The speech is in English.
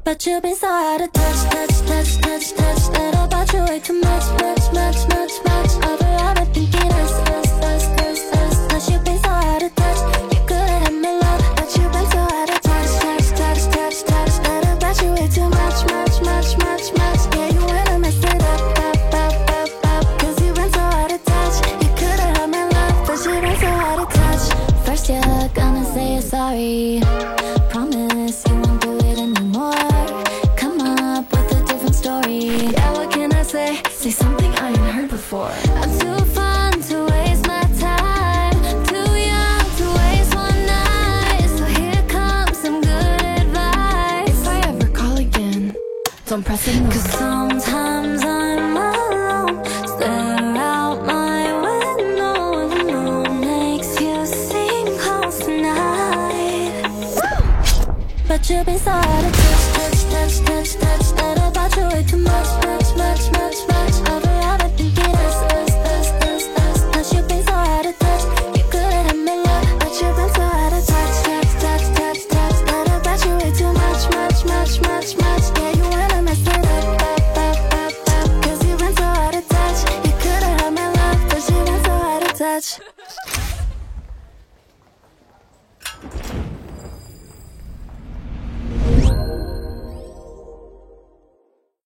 But you've been so out of touch, touch, touch, touch, touch. That about you way too much, much, much, much, much. Overall, I'm thinking us. Cause you've been so out of touch. You could've had me love, but you've been so out of touch, touch, touch, touch, touch. That about you way too much, much, much, much, much. Yeah, you wanna mess it up. Cause you've been so out of touch. You could've had me love, but you've been so out of touch. First you're gonna say you're sorry. Promise you won't do it anymore. Come up with a different story. Yeah, what can I say? Say something I ain't heard before. I'm too fun to waste my time. Too young to waste one night. So here comes some good advice. If I ever call again, don't press ignore. Cause sometimes I'm alone. Stare out my window and the moon makes you sing close tonight. But you've been so out of touch, touch, touch, touch, touch. That about you way too much, much, much, much, much. Overall, I'm thinking us. Cause you've been so out of touch. You could've had me love, but you've been so out of touch, touch, touch, touch, touch. That about you way too much, much, much, much, much. Yeah, you wanna mess it up. Cause you've been so out of touch. You could've had my love, but you've been so out of touch.